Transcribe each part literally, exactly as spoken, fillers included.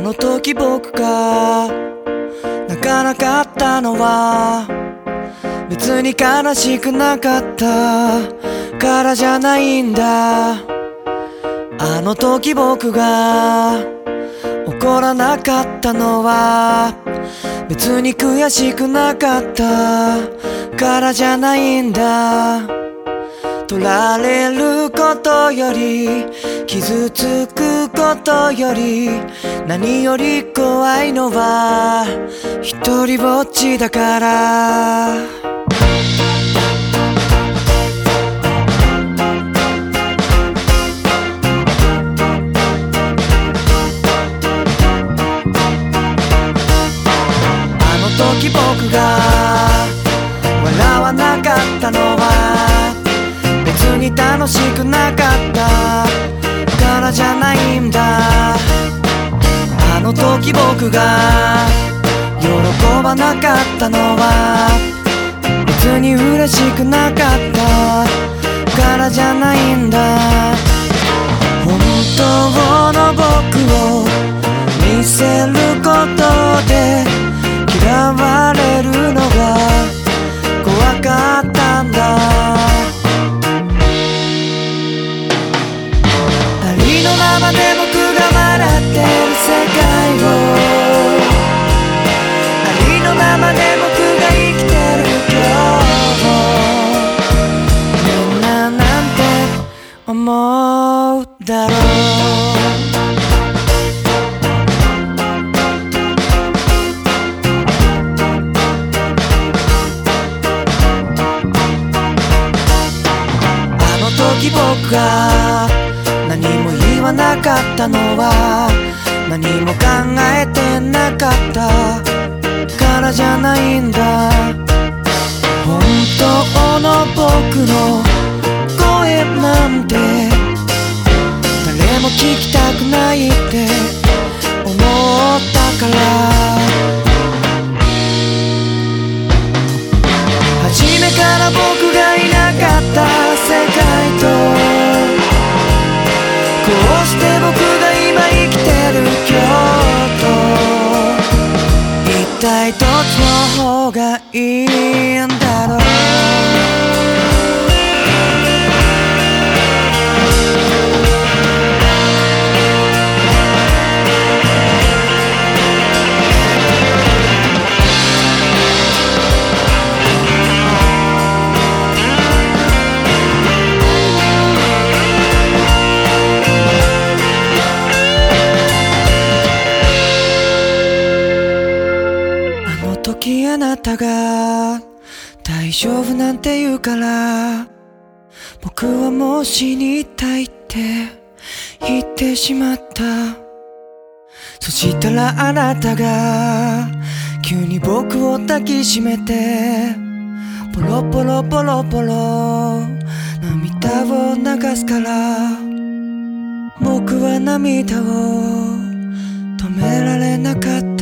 の時僕が泣かなかったのは別に悲しくなかったからじゃないんだ。あの時僕が怒らなかったのは別に悔しくなかったからじゃないんだ。取られることより傷つくことより何より怖いのは一人ぼっちだから。あの時僕が笑わなかったのは別に楽しくなかったからじゃないんだ。あの時僕が喜ばなかったのは別に嬉しくなかったからじゃないんだ。本当の僕を見せることで嫌われるのが怖かったんだ。ありのままで僕が笑ってる世界をありのままで僕が生きてる今日みんななんて思うだろう。僕が何も言わなかったのは何も考えてなかったからじゃないんだ。本当の僕の声なんて誰も聞きたくないって思ったから。初めから僕がいなかった世界とこうして僕が今生きてる今日と一体どっちの方がいいんだろう。時あなたが大丈夫なんて言うから僕はもう死にたいって言ってしまった。そしたらあなたが急に僕を抱きしめてポロポロポロポロ涙を流すから僕は涙を止められなかった。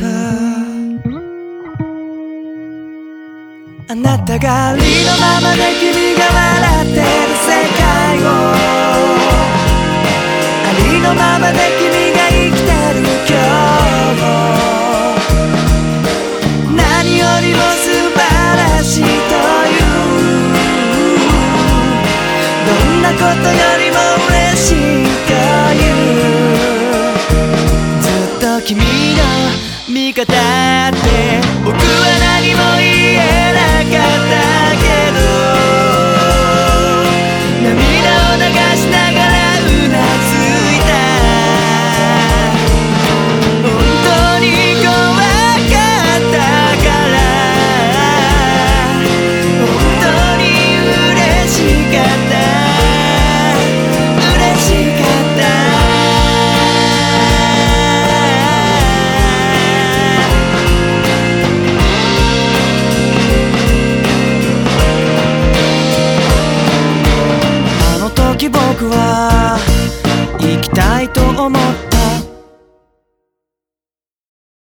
あなたがありのままで君が笑ってる世界をありのままで君が生きてる今日何よりも素晴らしいというどんなことよりも嬉しいというずっと君の味方って僕は何も言えなかったけど涙を流しながらうなずいた。本当に怖かったから本当に嬉しかった嬉しかった。僕は生きたいと思っ